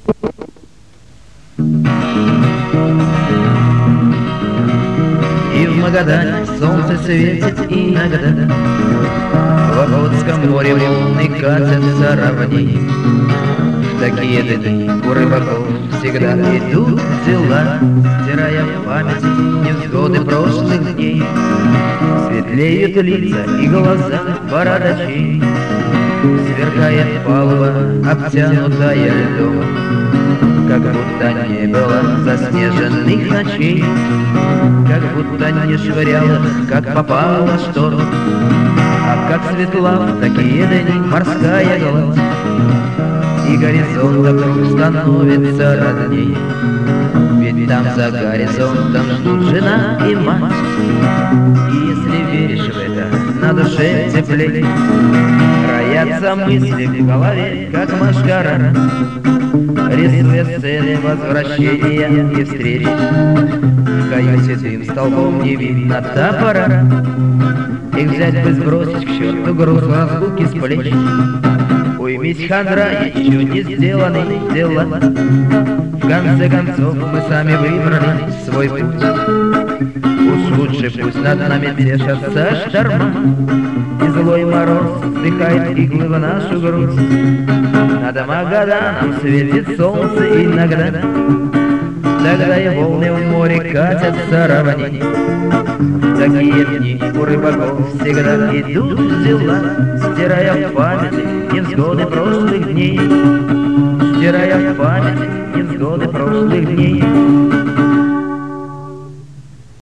И в Магадане солнце светит иногда, в Охотском море волны катятся равней. В такие дни у рыбаков всегда идут дела, стирая в памяти невзгоды прошлых дней. Светлеют лица и глаза бородачей, сверкает палуба, обтянутая льдом, как будто не было заснеженных ночей, как будто не швыряло, как попало шторм. А как светла в такие дни морская гладь, и горизонт вокруг становится родней. Ведь там за горизонтом ждут жена и мать, и если веришь в это, на душе теплей. Роятся мысли в голове, как машкара, рисуя сцены возвращения и встреч. В каюте дым столбом не видно топора, их взять бы сбросить к черту груз разлуки с плеч. Уймись, хандра, еще не сделаны дела, в конце концов мы сами выбрали свой путь. Уж лучше пусть над нами тешатся шторма, и злой мороз вдыхает иглы в нашу грудь. Над Магаданом светит солнце иногда, тогда и волны в море катятся равней. Такие дни у рыбаков всегда идут дела, стирая в памяти невзгоды прошлых дней, стирая в памяти невзгоды прошлых дней.